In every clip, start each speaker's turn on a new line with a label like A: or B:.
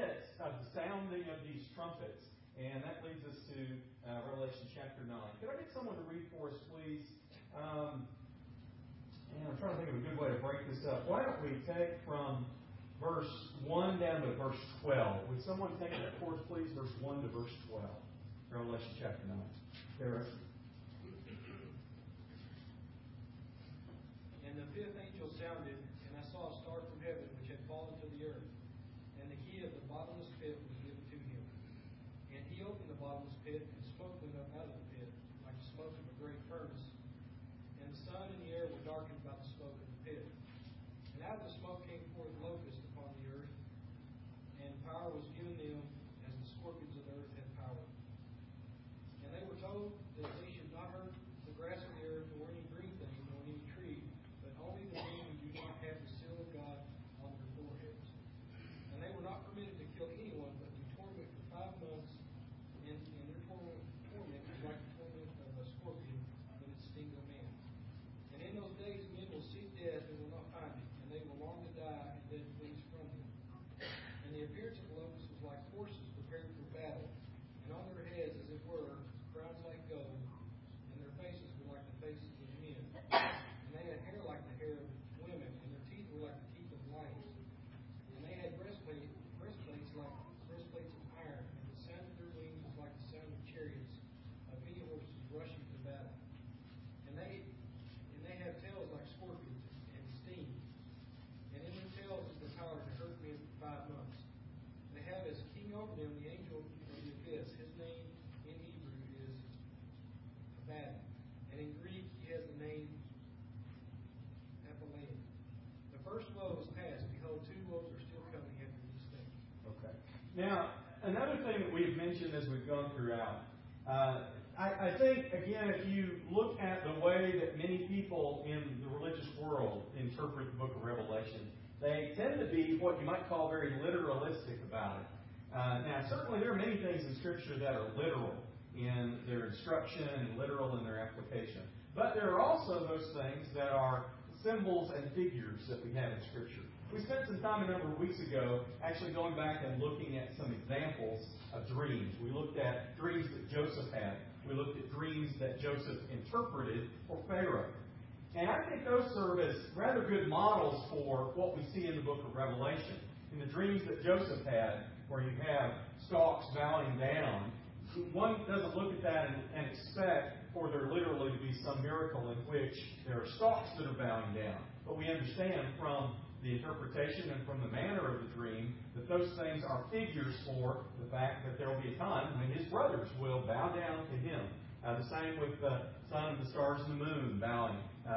A: midst of the sounding of these trumpets. And that leads us to Revelation chapter 9. Could I get someone to read for us, please? And I'm trying to think of a good way to break this up. Why don't we take from verse 1 down to verse 12? Would someone take that for us, please? Verse 1 to verse 12. Revelation chapter 9. Sarah.
B: And the fifth angel sounded, and I saw a star from heaven which had fallen to the earth. And the key of the bottomless pit was given to him. And he opened the bottomless pit and smoke went up out of the pit, like the smoke of a great furnace. And the sun and the air were darkened by the smoke of the pit. And out of the smoke came forth locusts upon the earth, and power was given them as the scorpions of the earth had power. And they were told that they should not hurt the grass of the earth, nor any green thing, nor any tree, but only the men who do not have the seal of God on their foreheads. And they were not permitted to kill anyone, but to torment for 5 months, and their torment was like the torment of a scorpion when it stings a man. And in those days men will seek death and will not find it, and they will long to die, and death flees from them. And the appearance of the locusts was like horses prepared for battle, and on their heads, as it were, crowns like gold, and their faces were like the faces of men. And they had hair like the hair of women, and their teeth were like the teeth of lions. And they had breastplates like breastplates of iron, and the sound of their wings was like the sound of chariots of many horses rushing to battle. And they have tails like scorpions and sting. And in their tails is the power to hurt men for 5 months. And they have as king over them the angel of the abyss. His name in Hebrew is Abaddon. And in Greek he has the name Apollyon. The first woe is past. Behold, 2 woes are still coming after these things.
A: Okay. Now, another thing that we've mentioned as we've gone throughout, I think, again, if you look at the way that many people in the religious world interpret the book of Revelation, they tend to be what you might call very literalistic about it. Now, certainly there are many things in Scripture that are literal in their instruction and literal in their application. But there are also those things that are symbols and figures that we have in Scripture. We spent some time a number of weeks ago actually going back and looking at some examples of dreams. We looked at dreams that Joseph had. We looked at dreams that Joseph interpreted for Pharaoh. And I think those serve as rather good models for what we see in the book of Revelation. In the dreams that Joseph had, where you have stalks bowing down, one doesn't look at that and expect for there literally to be some miracle in which there are stalks that are bowing down. But we understand from the interpretation and from the manner of the dream that those things are figures for the fact that there will be a time when his brothers will bow down to him. The same with the sun, the stars, and the moon bowing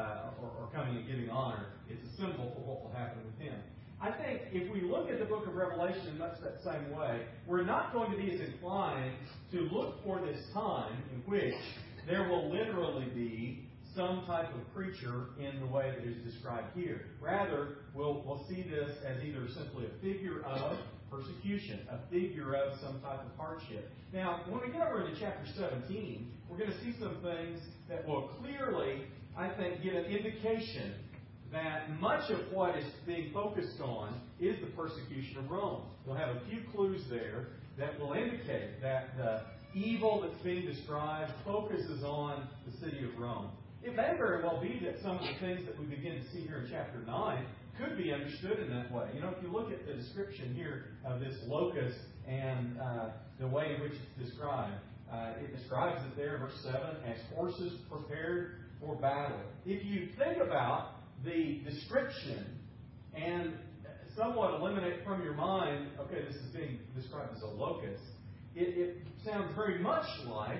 A: or coming and giving honor. It's a symbol for what will happen with him. I think if we look at the book of Revelation in much that same way, we're not going to be as inclined to look for this time in which there will literally be some type of creature in the way that is described here. Rather, we'll see this as either simply a figure of persecution, a figure of some type of hardship. Now, when we get over into chapter 17, we're going to see some things that will clearly, I think, give an indication that much of what is being focused on is the persecution of Rome. We'll have a few clues there that will indicate that the evil that's being described focuses on the city of Rome. It may very well be that some of the things that we begin to see here in chapter 9 could be understood in that way. You know, if you look at the description here of this locust and the way in which it's described, it describes it there in verse 7 as horses prepared for battle. If you think about the description and somewhat eliminate from your mind, okay, this is being described as a locust, it sounds very much like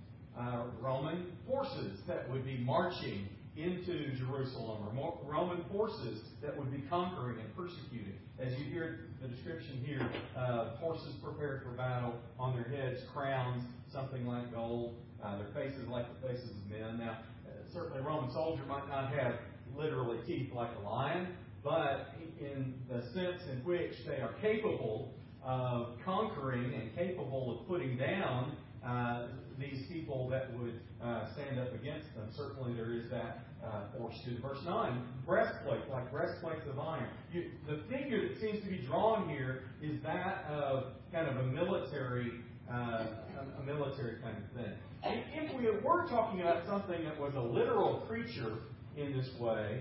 A: Roman forces that would be marching into Jerusalem, or Roman forces that would be conquering and persecuting. As you hear the description here, horses prepared for battle, on their heads crowns, something like gold, their faces like the faces of men. Now, certainly a Roman soldier might not have literally teeth like a lion, but in the sense in which they are capable of conquering and capable of putting down these people that would stand up against them. Certainly there is that force to verse 9. Breastplate, like breastplates of iron. The figure that seems to be drawn here is that of kind of a military kind of thing. If we were talking about something that was a literal creature in this way,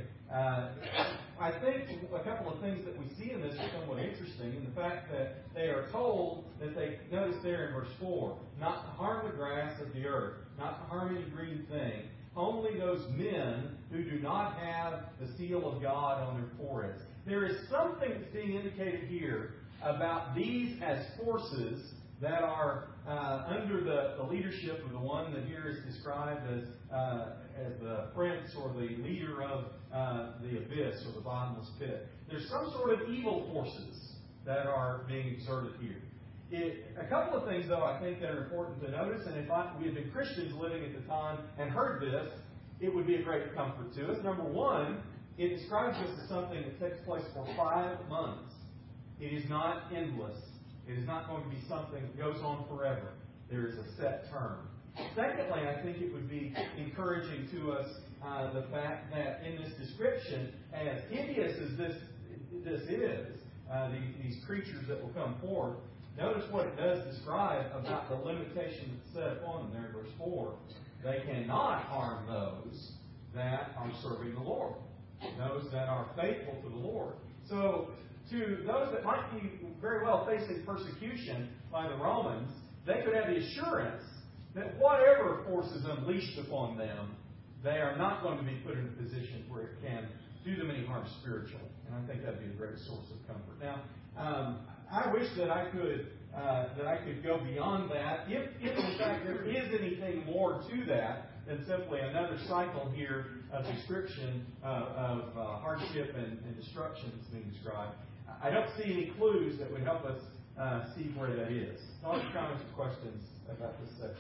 A: I think a couple of things that we see in this are somewhat interesting. In the fact that they are told that they, notice there in verse 4, not to harm the grass of the earth, not to harm any green thing, only those men who do not have the seal of God on their foreheads. There is something that's being indicated here about these as forces that are under the leadership of the one that here is described as the prince or the leader of the abyss or the bottomless pit. There's some sort of evil forces that are being exerted here. A couple of things, though, I think that are important to notice, and if we had been Christians living at the time and heard this, it would be a great comfort to us. Number one, it describes this as something that takes place for 5 months. It is not endless. It is not going to be something that goes on forever. There is a set term. Secondly, I think it would be encouraging to us the fact that in this description, as hideous as this is, these creatures that will come forth, notice what it does describe about the limitation that's set upon them there in verse 4. They cannot harm those that are serving the Lord, those that are faithful to the Lord. So, to those that might be very well facing persecution by the Romans, they could have the assurance that whatever force is unleashed upon them, they are not going to be put in a position where it can do them any harm spiritually. And I think that would be a great source of comfort. Now, I wish that I could go beyond that. If in fact there is anything more to that than simply another cycle here of description of hardship and destruction that's being described, I don't see any clues that would help us see where that is. Thoughts, comments, or questions about this section?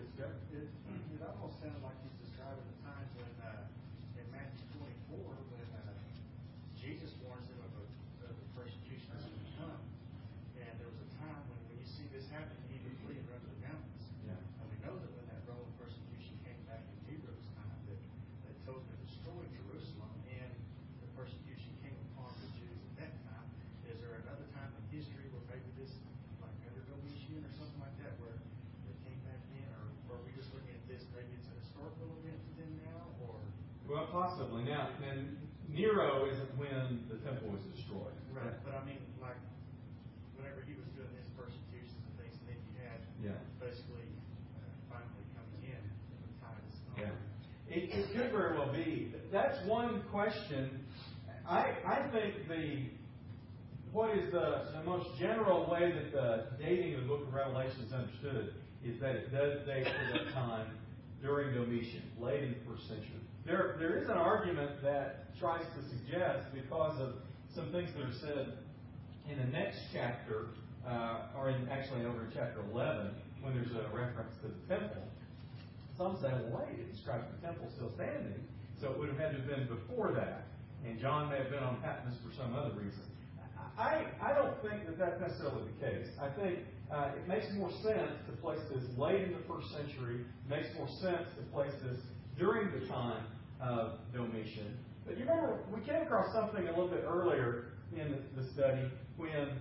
C: It almost sounds like he's describing the times when, in Matthew 24, when Jesus warns them of the persecution that's going to come. And there was a time when you see this happen, you need to flee and run to the mountains. Yeah. And we know that when that Roman persecution came back in Nero's time, that totally destroyed Jerusalem, and the persecution came upon the Jews at that time. Is there another time in history where maybe this, like under Domitian or something like that, where they came back in, or are we just looking at this, maybe it's a historical event to them now, or?
A: Well, possibly. Now, and Nero isn't when the temple was destroyed.
C: Right, but I mean, like, whenever he was doing his persecutions and things, and then you had basically finally coming in the times.
A: It could very well be. That's one question. I think what is the most general way that the dating of the book of Revelation is understood is that it does date to that time during Domitian, late in the first century. There is an argument that tries to suggest, because of some things that are said in the next chapter, or actually over in chapter 11, when there's a reference to the temple. Some say, well, wait, it describes the temple still standing, so it would have had to have been before that. And John may have been on Patmos for some other reason. I don't think that that's necessarily the case. I think it makes more sense to place this late in the first century. It makes more sense to place this during the time of Domitian. But you remember, we came across something a little bit earlier in the study when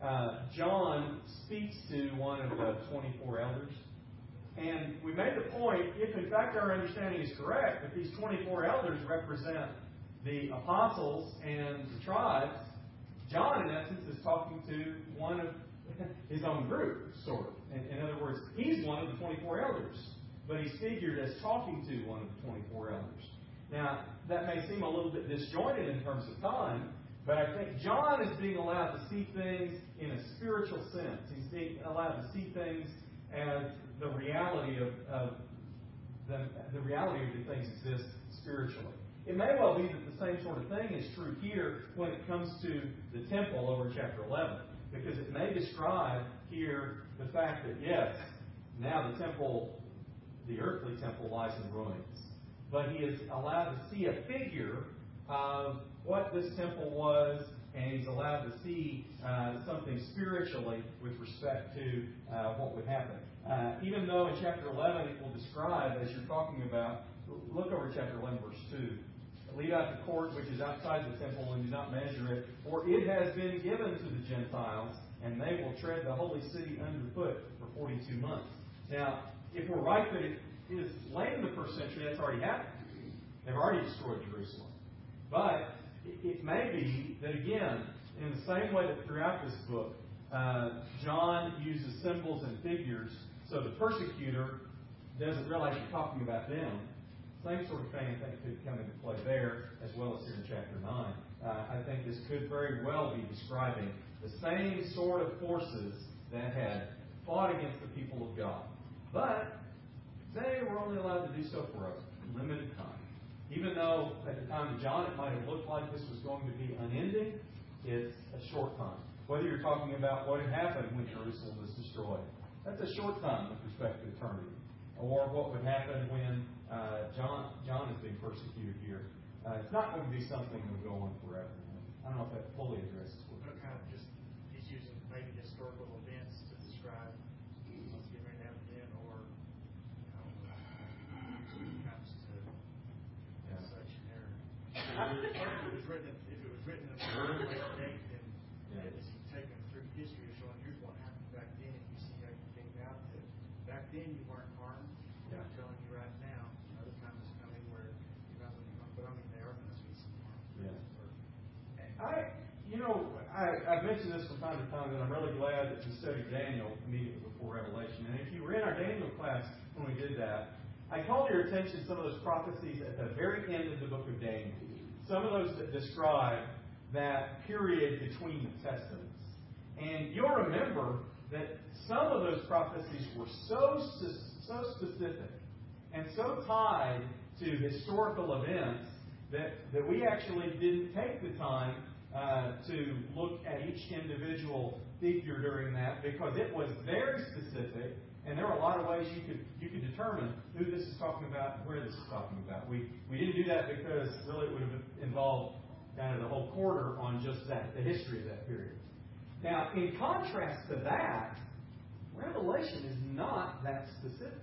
A: John speaks to one of the 24 elders. And we made the point, if in fact our understanding is correct, that these 24 elders represent the apostles and the tribes, John, in essence, is talking to one of his own group, sort of. In other words, he's one of the 24 elders, but he's figured as talking to one of the 24 elders. Now, that may seem a little bit disjointed in terms of time, but I think John is being allowed to see things in a spiritual sense. He's being allowed to see things as the reality of the reality of the things exist spiritually. It may well be that the same sort of thing is true here when it comes to the temple over in chapter 11, because it may describe here the fact that, yes, now the temple, the earthly temple, lies in ruins. But he is allowed to see a figure of what this temple was, and he's allowed to see something spiritually with respect to what would happen. Even though in chapter 11 it will describe, as you're talking about, look over chapter 11, verse 2. Leave out the court which is outside the temple and do not measure it, for it has been given to the Gentiles, and they will will tread the holy city underfoot for 42 months. Now, if we're right that it is late in the first century, that's already happened. They've already destroyed Jerusalem. But it may be that, again, in the same way that throughout this book, John uses symbols and figures so the persecutor doesn't realize you're talking about them. Same sort of thing I think could come into play there as well as here in chapter 9. I think this could very well be describing the same sort of forces that had fought against the people of God. But they were only allowed to do so for a limited time. Even though at the time of John it might have looked like this was going to be unending, it's a short time. Whether you're talking about what had happened when Jerusalem was destroyed, that's a short time with respect to eternity. Or what would happen when John is being persecuted here. It's not going to be something that will go on forever. I don't know if that fully addresses what
C: But kind of just, he's using maybe historical events to describe what's getting ready to happen then, or, when it comes to such an error. If it was written in a later date, then it's taken through history of showing here's what happened back then, and you see how you came out that back then you weren't harmed. I'm telling you right now, another time is coming where you're not going to be harmed, but I mean they are going to see some harm.
A: I've mentioned this from time to time, and I'm really glad that we studied Daniel immediately before Revelation. And if you were in our Daniel class when we did that, I called your attention to some of those prophecies at the very end of the book of Daniel. Some of those that describe that period between the Testaments. And you'll remember that some of those prophecies were so specific and so tied to historical events that we actually didn't take the time to look at each individual figure during that, because it was very specific, and there are a lot of ways you could determine who this is talking about and where this is talking about. We didn't do that because really it would have involved kind of the whole quarter on just that, the history of that period. Now, in contrast to that, Revelation is not that specific.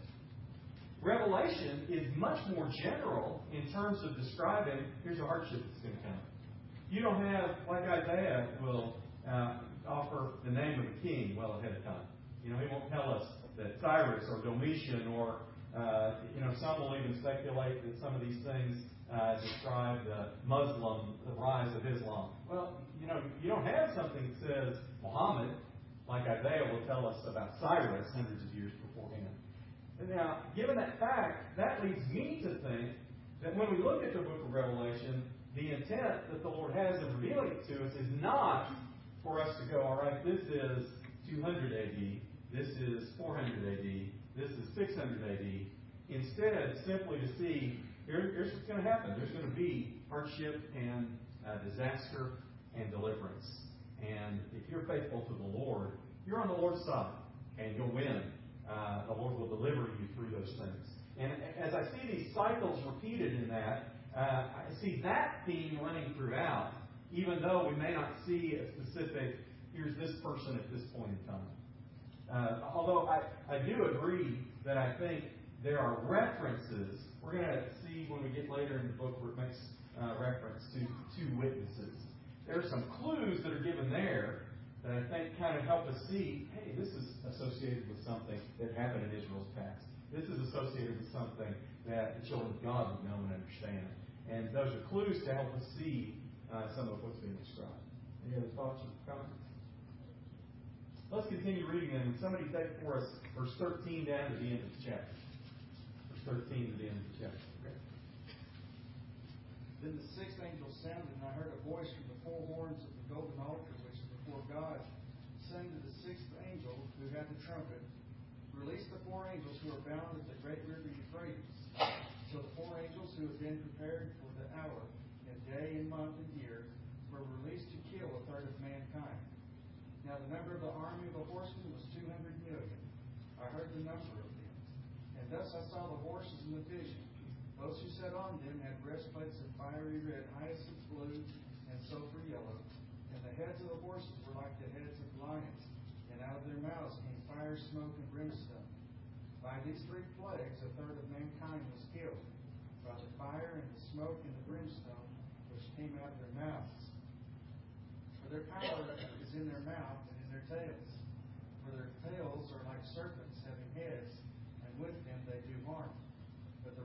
A: Revelation is much more general in terms of describing, here's a hardship that's going to come. You don't have, like Isaiah will offer the name of a king well ahead of time. He won't tell us that Cyrus or Domitian or, some will even speculate that some of these things describe the rise of Islam. Well, you don't have something that says Muhammad, like Isaiah will tell us about Cyrus hundreds of years beforehand. And now, given that fact, that leads me to think that when we look at the book of Revelation, the intent that the Lord has in revealing it to us is not for us to go, all right, this is 200 AD, this is 400 AD, this is 600 AD. Instead, simply to see, here's what's going to happen. There's going to be hardship and disaster and deliverance. And if you're faithful to the Lord, you're on the Lord's side, and you'll win. The Lord will deliver you through those things. And as I see these cycles repeated in that, I see that theme running throughout, even though we may not see a specific, here's this person at this point in time. Although I do agree that I think there are references. We're going to see when we get later in the book where it makes reference to two witnesses. There are some clues that are given there that I think kind of help us see, hey, this is associated with something that happened in Israel's past. This is associated with something that the children of God would know and understand. And those are clues to help us see some of what's being described. Any other thoughts or comments? Let's continue reading them. Somebody take for us verse 13 down to the end of the chapter. Verse 13 to the end of the chapter. Okay.
B: Then the sixth angel sounded, and I heard a voice from the four horns of the golden altar, which is before God, saying to the sixth angel who had the trumpet, release the four angels who are bound at the great river Euphrates. So the four angels who had been prepared for the hour, and day and month and year, were released to kill a third of mankind. Now the number of the army of the horsemen was 200 million. I heard the number of them. And thus I saw the horses in the vision. Those who sat on them had breastplates of fiery red, hyacinth blue, and sulfur yellow. And the heads of the horses were like the heads of lions. And out of their mouths came fire, smoke, and brimstone. By these three plagues a third of mankind was killed, by the fire and the smoke and the brimstone which came out of their mouths. For their power is in their mouth and in their tails,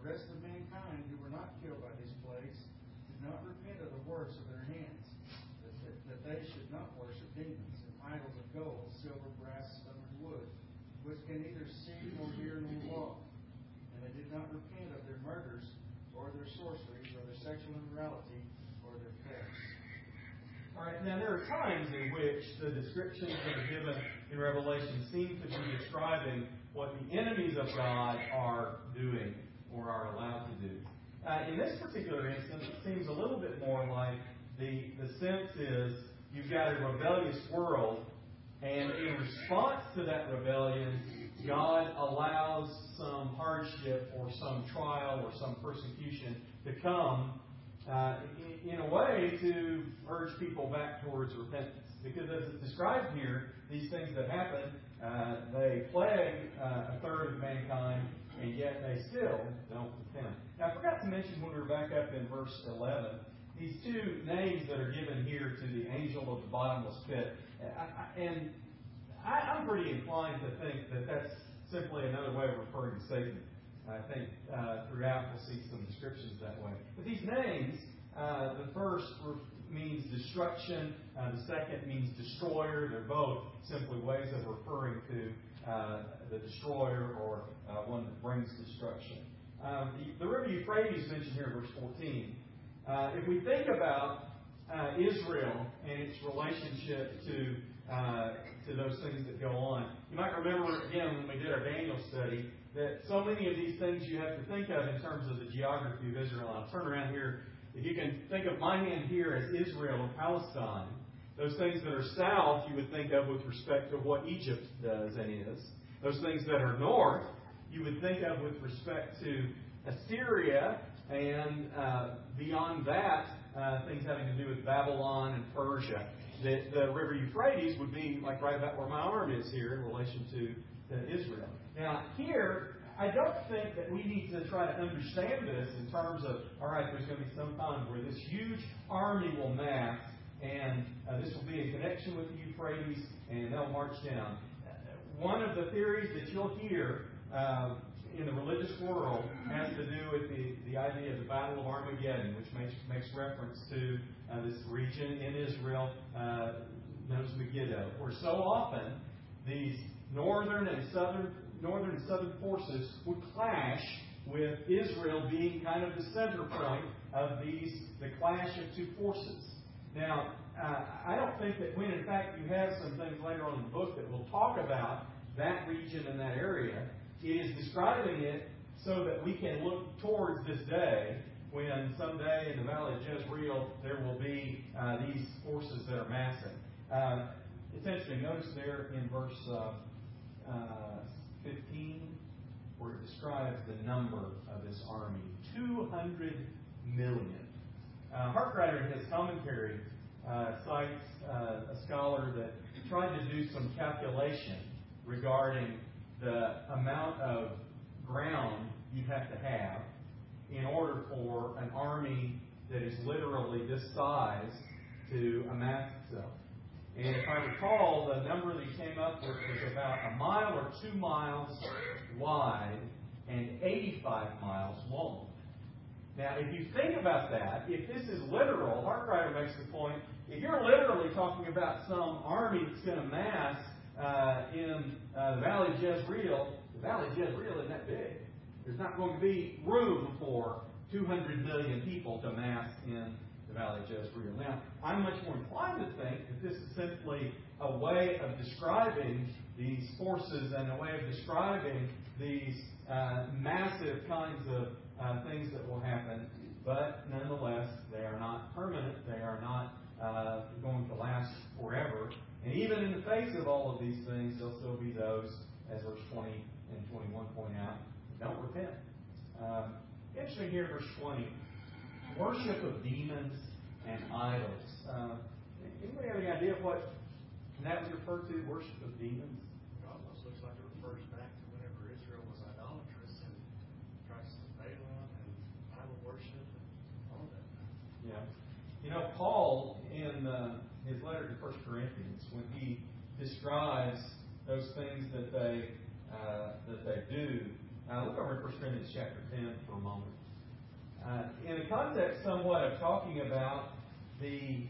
C: rest of mankind who were not killed by these plagues did not repent of the works of their hands, that they should not worship demons and idols of gold, silver, brass, stone, and wood, which can neither see nor hear nor walk. And they did not repent of their murders, or their sorceries, or their sexual immorality, or their thefts.
A: All right, now there are times in which the descriptions that are given in Revelation seem to be describing what the enemies of God are doing or are allowed to do. In this particular instance, it seems a little bit more like the sense is you've got a rebellious world, and in response to that rebellion, God allows some hardship or some trial or some persecution to come in a way to urge people back towards repentance. Because as it's described here, these things that happen, they plague a third of mankind, and yet they still don't repent. Now, I forgot to mention when we were back up in verse 11, these two names that are given here to the angel of the bottomless pit. I'm pretty inclined to think that that's simply another way of referring to Satan. I think throughout we'll see some descriptions that way. But these names, the first means destruction, the second means destroyer. They're both simply ways of referring to the destroyer or one that brings destruction. The river Euphrates mentioned here in verse 14. If we think about Israel and its relationship to those things that go on, you might remember again when we did our Daniel study that so many of these things you have to think of in terms of the geography of Israel. I'll turn around here. If you can think of my hand here as Israel and Palestine, those things that are south you would think of with respect to what Egypt does and is. Those things that are north you would think of with respect to Assyria, and beyond that, things having to do with Babylon and Persia. The river Euphrates would be like right about where my arm is here in relation to Israel. Now, here, I don't think that we need to try to understand this in terms of, all right, there's going to be some time where this huge army will mass, and this will be in connection with the Euphrates, and they'll march down. One of the theories that you'll hear in the religious world has to do with the idea of the Battle of Armageddon, which makes reference to this region in Israel known as Megiddo, where so often these northern and southern forces would clash, with Israel being kind of the center point of the clash of two forces. Now, I don't think that when in fact you have some things later on in the book that will talk about that region and that area, it is describing it so that we can look towards this day when someday in the Valley of Jezreel there will be these forces that are massing. It's interesting. Notice there in verse 15 where it describes the number of this army. 200 million. Hartwright in his commentary cites a scholar that tried to do some calculation regarding the amount of ground you have to have in order for an army that is literally this size to amass itself. And if I recall, the number that he came up with was about 1 mile or 2 miles wide and 85 miles long. Now, if you think about that, if this is literal, Hartwright makes the point, if you're literally talking about some army that's going to mass in the Valley of Jezreel, the Valley of Jezreel isn't that big. There's not going to be room for 200 million people to mass in the Valley of Jezreel. Now, I'm much more inclined to think that this is simply a way of describing these forces and a way of describing these massive kinds of things that will happen. But nonetheless, they are not permanent. They are not going to last forever. And even in the face of all of these things, there'll still be those, as verse 20 and 21 point out, that don't repent. Interesting here, verse 20. Worship of demons and idols. Anybody have any idea of what that was referred to, worship of demons?
C: It almost looks like it refers back to whenever Israel was idolatrous and practiced Balaam and idol worship and all that.
A: Yeah. You know, Paul, in his letter to 1 Corinthians, when he describes those things that they do, Look over at 1 Corinthians chapter 10 for a moment. In the context somewhat of talking about the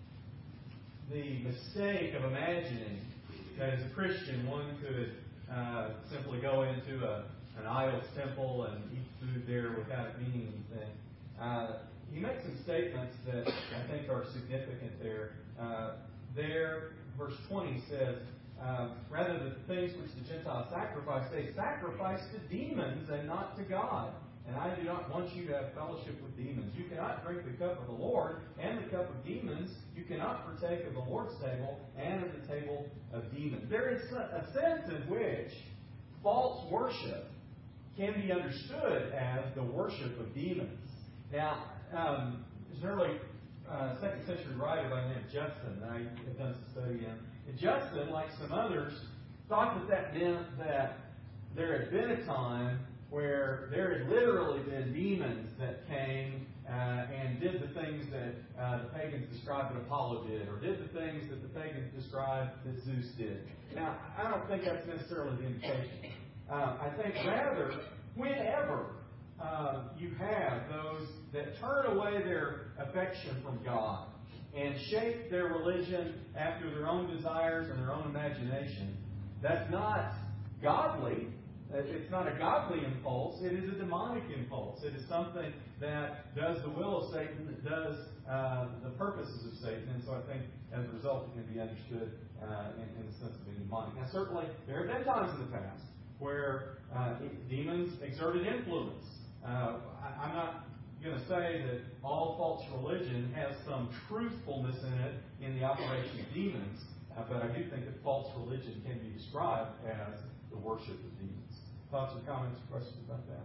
A: mistake of imagining that as a Christian one could simply go into an idol's temple and eat food there without it meaning anything. He makes some statements that I think are significant there. Verse 20 says, rather than the things which the Gentiles sacrifice, they sacrifice to demons and not to God. And I do not want you to have fellowship with demons. You cannot drink the cup of the Lord and the cup of demons. You cannot partake of the Lord's table and of the table of demons. There is a sense in which false worship can be understood as the worship of demons. Now, there's an early 2nd century writer by the name of Justin that I have done some study in. And Justin, like some others, thought that meant that there had been a time where there had literally been demons that came and did the things that the pagans described that Apollo did, or did the things that the pagans described that Zeus did. Now, I don't think that's necessarily the indication. I think rather, whenever you have those that turn away their affection from God and shape their religion after their own desires and their own imagination, that's not godly. It's not a godly impulse. It is a demonic impulse. It is something that does the will of Satan, that does the purposes of Satan. And so I think, as a result, it can be understood in the sense of being demonic. Now, certainly, there have been times in the past where demons exerted influence. I'm not going to say that all false religion has some truthfulness in it in the operation of demons, but I do think that false religion can be described as the worship of demons. Thoughts or comments or questions about that?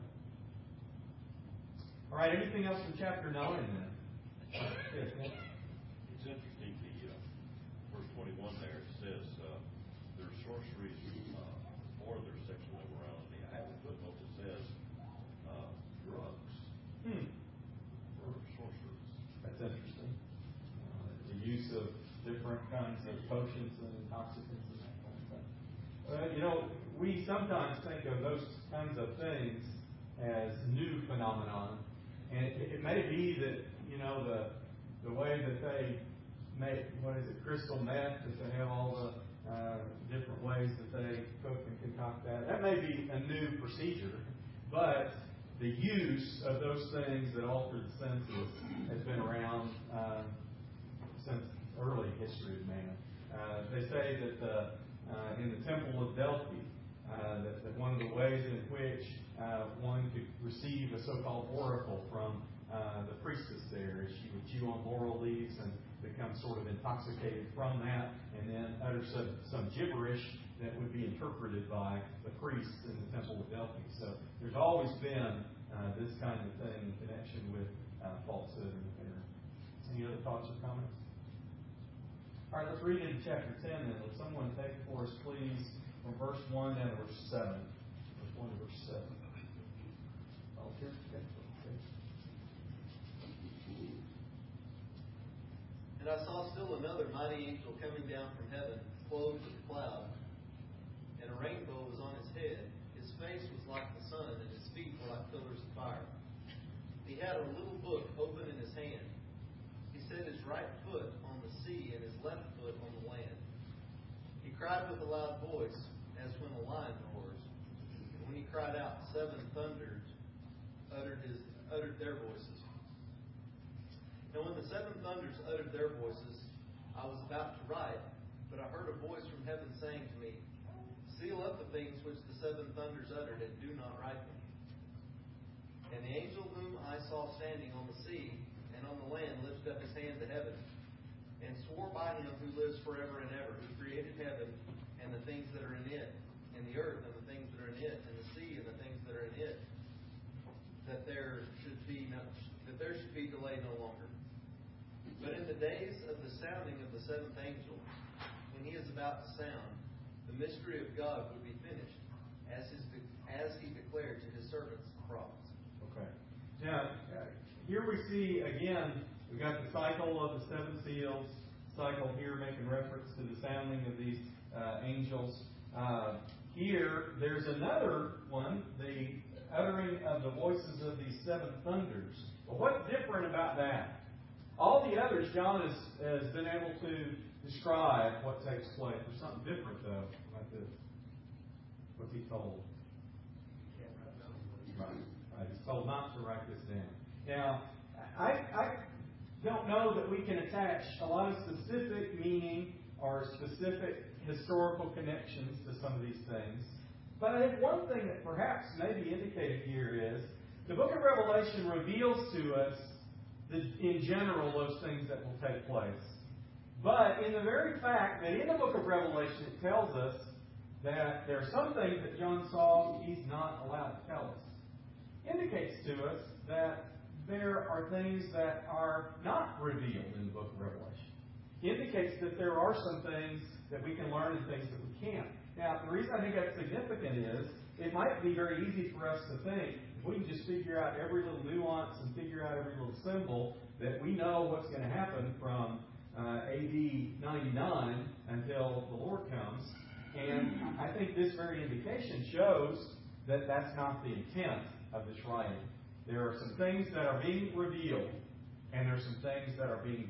A: All right, anything else from chapter 9 then? Yes,
D: it's interesting, verse 21 there, it says their sorceries or their sexual immorality. I have a footnote that says drugs or sorceries.
A: That's interesting. The use of different kinds of potions and intoxicants and that kind of thing. We sometimes think of those kinds of things as new phenomenon, and it may be that the way that they make crystal meth, that they have all the different ways that they cook and concoct that. That may be a new procedure, but the use of those things that alter the senses has been around since early history of man. They say that in the Temple of Delphi, that one of the ways in which one could receive a so-called oracle from the priestess there is she would chew on laurel leaves and become sort of intoxicated from that, and then utter some gibberish that would be interpreted by the priests in the Temple of Delphi. So there's always been this kind of thing in connection with falsehood and error. Any other thoughts or comments? All right, let's read into chapter 10 then. Would someone take for us, please, from verse 1 down to verse 7. Verse 1 to verse 7. Volunteers? Okay.
E: And I saw still another mighty angel coming down from heaven, clothed with a cloud, and a rainbow was on his head. His face was like the sun, and his feet were like pillars of fire. He had a little book open in his hand. He set his right foot on the sea and his left foot on the land. He cried with a loud voice, as when a lion roars. And when he cried out, 7 thunders uttered their voices. And when the 7 thunders uttered their voices, I was about to write, but I heard a voice from heaven saying to me, seal up the things which the 7 thunders uttered, and do not write them. And the angel whom I saw standing on the sea and on the land lifted up his hand to heaven, and swore by him who lives forever and ever, who created heaven and the things that are in it, and the earth and the things that are in it, and the sea and the things that are in it, that there should be delay no longer. But in the days of the sounding of the 7th angel, when he is about to sound, the mystery of God would be finished, as he declared to his servants, the prophets.
A: Okay. Now, here we see, again, we've got the cycle of the 7 seals. Cycle here making reference to the sounding of these angels. here, there's another one, the uttering of the voices of these seven thunders. But what's different about that? All the others, John has been able to describe what takes place. There's something different, though, like this. What's he told? Right. He's told not to write this down. Now, I don't know that we can attach a lot of specific meaning or specific historical connections to some of these things. But I think one thing that perhaps may be indicated here is the book of Revelation reveals to us, in general, those things that will take place. But in the very fact that in the book of Revelation it tells us that there are some things that John saw he's not allowed to tell us, indicates to us that there are things that are not revealed in the book of Revelation. Indicates that there are some things that we can learn and things that we can't. Now, the reason I think that's significant is it might be very easy for us to think if we can just figure out every little nuance and figure out every little symbol that we know what's going to happen from AD 99 until the Lord comes. And I think this very indication shows that that's not the intent of this writing. There are some things that are being revealed, and there are some things that are being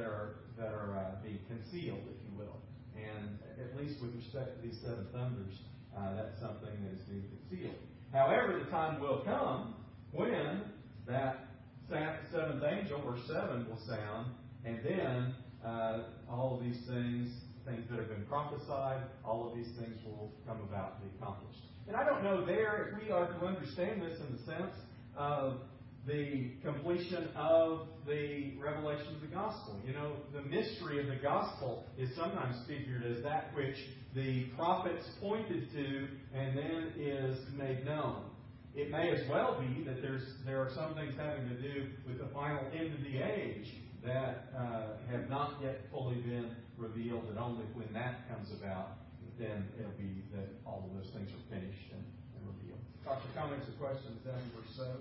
A: concealed, if you will. And at least with respect to these seven thunders, that's something that is being concealed. However, the time will come when that seventh angel, or seven, will sound, and then all of these things that have been prophesied, all of these things will come about and be accomplished. And I don't know there, if we are to understand this in the sense of the completion of the revelation of the gospel. You know, the mystery of the gospel is sometimes figured as that which the prophets pointed to and then is made known. It may as well be that there are some things having to do with the final end of the age that have not yet fully been revealed, and only when that comes about, then it'll be that all of those things are finished and revealed. Thoughts or comments or questions down in verse 7?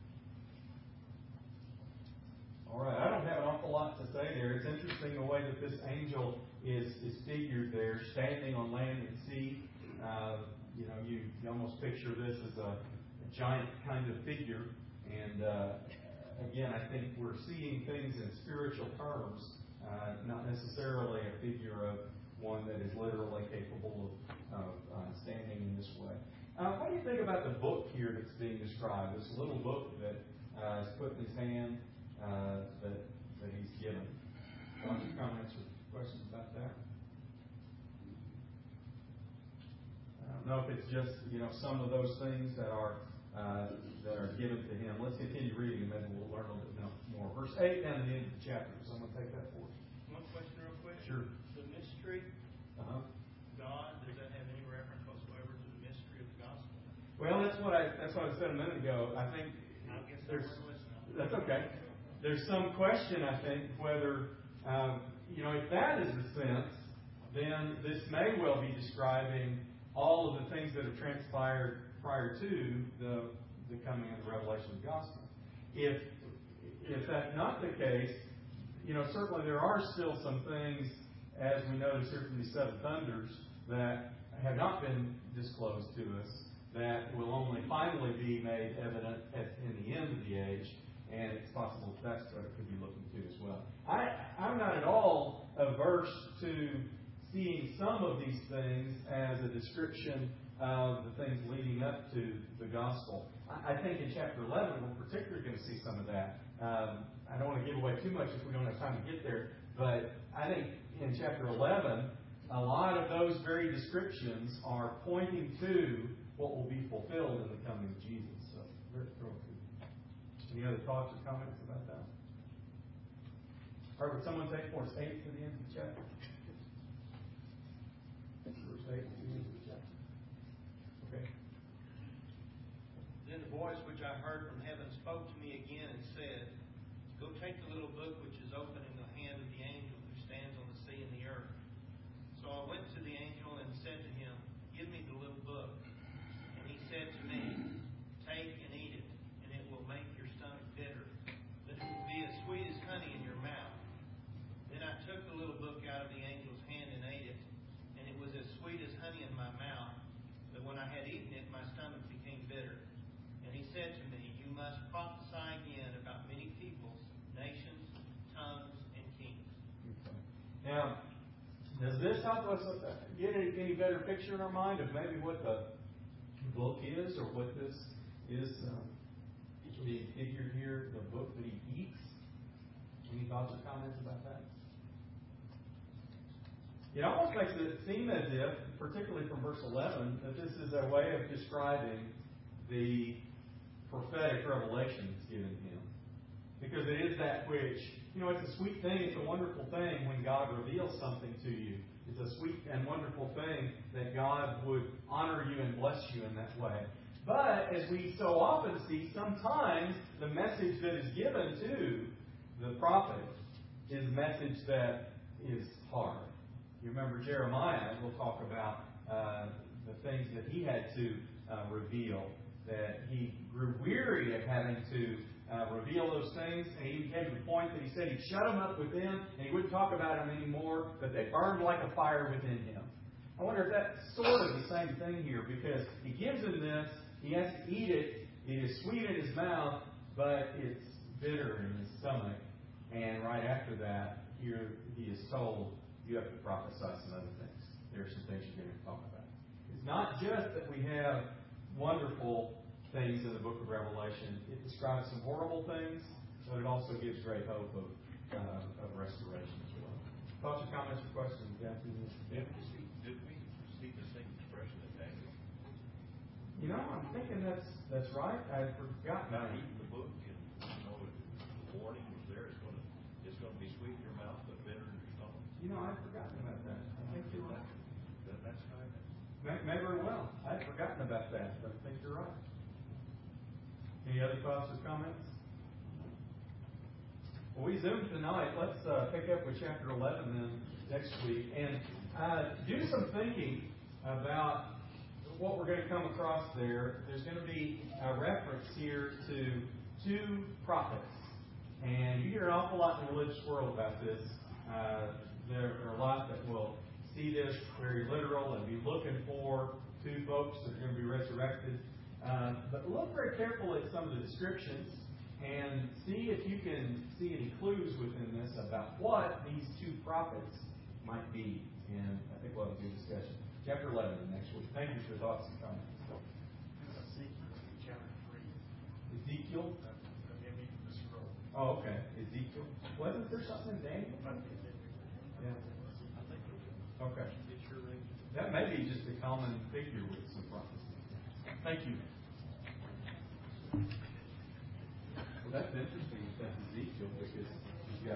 A: All right, I don't have an awful lot to say there. It's interesting the way that this angel is figured there, standing on land and sea. You almost picture this as a giant kind of figure. And again, I think we're seeing things in spiritual terms, not necessarily a figure of one that is literally capable of standing in this way. What do you think about the book here that's being described? This little book that is put in his hand that he's given. Thoughts or comments or questions about that? I don't know if it's just some of those things that are given to him. Let's continue reading and maybe we'll learn a little bit more. Verse 8 down to the end of the chapter. Someone take that for us.
F: One question real quick.
A: Sure.
F: The mystery, God, does that have any reference whatsoever to the mystery of the gospel?
A: Well, that's what I said a minute ago. I think that's okay. There's some question, I think, whether if that is the sense, then this may well be describing all of the things that have transpired prior to the coming of the revelation of the gospel. If that's not the case, certainly there are still some things, as we notice here from these seven thunders, that have not been disclosed to us, that will only finally be made evident in the end of the age, and it's possible that's what it could be looking to as well. I'm not at all averse to seeing some of these things as a description of the things leading up to the gospel. I think in chapter 11 we're particularly going to see some of that. I don't want to give away too much if we don't have time to get there, but I think in chapter 11 a lot of those very descriptions are pointing to what will be fulfilled in the coming of Jesus. So, any other thoughts or comments about that? Or would someone take verse 8 to the end of the chapter? Verse 8 to the end of the chapter. Okay.
F: Then the voice which I heard from heaven spoke to me again and said, Go take the little book which is open in the hand of the angel who stands on the sea and the earth. So I went to the angel and said to him, Give me the little book. And he said to me, Take and eat it, and it will make your stomach bitter, but it will be as sweet as honey in your mouth. Then I took the little book out of the angel's hand and ate it, and it was as sweet as honey in my mouth, but
A: us get any better picture in our mind of maybe what the book is, or what this is, the figure here, the book that he eats? Any thoughts or comments about that? It almost makes it seem as if, particularly from verse 11, that this is a way of describing the prophetic revelation that's given him. Because it is that which, it's a sweet thing, it's a wonderful thing when God reveals something to you. It's a sweet and wonderful thing that God would honor you and bless you in that way. But, as we so often see, sometimes the message that is given to the prophet is a message that is hard. You remember Jeremiah, we'll talk about the things that he had to reveal, that he grew weary of having to reveal those things, and he came to the point that he said he'd shut them up within, and he wouldn't talk about them anymore, but they burned like a fire within him. I wonder if that's sort of the same thing here, because he gives him this, he has to eat it, it is sweet in his mouth, but it's bitter in his stomach, and right after that, here he is told, you have to prophesy some other things. There are some things you're going to talk about. It's not just that we have wonderful things in the book of Revelation. It describes some horrible things, but it also gives great hope of restoration as well. Thoughts or comments or questions?
D: Did we see the same expression in Daniel?
A: I'm thinking that's right. I'd forgotten
D: About
A: that.
D: eating the book, and the warning was there. It's going to be sweet in your mouth, but bitter in your stomach.
A: I'd forgotten about that. I think you're right.
D: That's kind of.
A: Maybe well. I'd forgotten about that, but I think you're right. Any other thoughts or comments? Well, we zoomed tonight. Let's pick up with chapter 11 then next week and do some thinking about what we're going to come across there. There's going to be a reference here to two prophets. And you hear an awful lot in the religious world about this. There are a lot that will see this very literal and be looking for two folks that are going to be resurrected. But look very carefully at some of the descriptions and see if you can see any clues within this about what these two prophets might be. And I think we'll have a good discussion. Chapter 11 next week. Thank you for your thoughts and comments.
C: Chapter 3.
A: Ezekiel?
C: Him eating the scroll.
A: Oh, okay. Ezekiel. Wasn't there something in Daniel? Yeah. Okay. That may be just a common figure with some prophecy. Thank you. Well, that's interesting. That's Ezekiel, because he's